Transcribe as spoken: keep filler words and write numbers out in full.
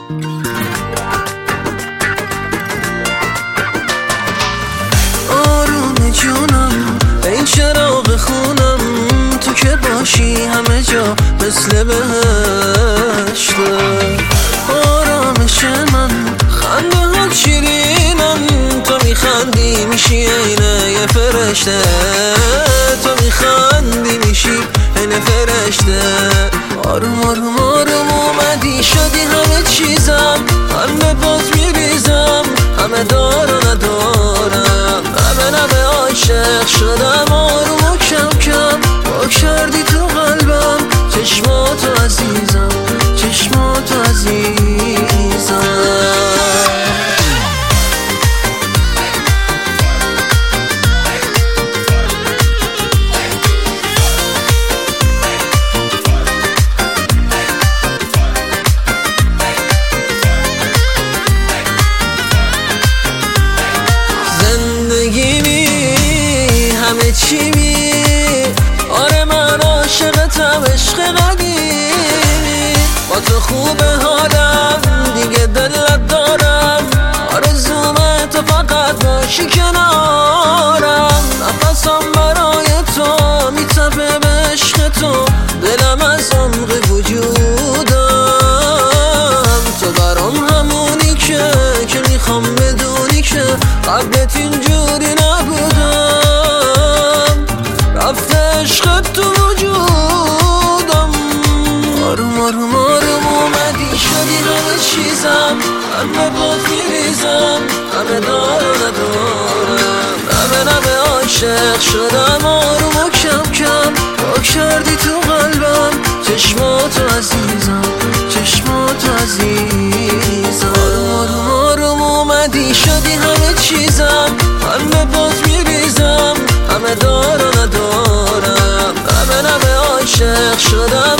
آروم جونم ای چراغ خونم، تو که باشی همه جا مثل بهشته. آرامش من خنده ها شیرینم، تو میخندی میشی اینه یه فرشته. تو میخندی میشی اینه فرشته. آروم آروم آروم اومدی شدی همه چیزم، همه باز میریزم، همه دارم ندارم، همه نمه عاشق شدم. آروم و کم کم با کردی تو قلبم، چشماتو عزیزم، چشماتو عزیزم. همه چی می آره من عاشقتم، عشق قدیمی. با تو خوبه حالم دیگه دلت دارم، آرزومه تو فقط باشی کنارم. نفسم برای تو میتپه به عشق تو، دلم از عمق وجودم. تو برام همونی که که میخوام بدونی که قبلت اینجوری نبودم. رفته عشقت تو وجودم. آروم آروم آروم اومدی شدی همه چیزم، همه باز میریزم، همه دارم ندارم، همه نمه عاشق شدم. آروم و کم کم با کردی تو قلبم، چشماتو عزیزم، چشماتو عزیزم. آروم آروم آروم اومدی شدی همه چیزم، همه باز میریزم، همه دارم ندارم، همه نمه عاشق شدم.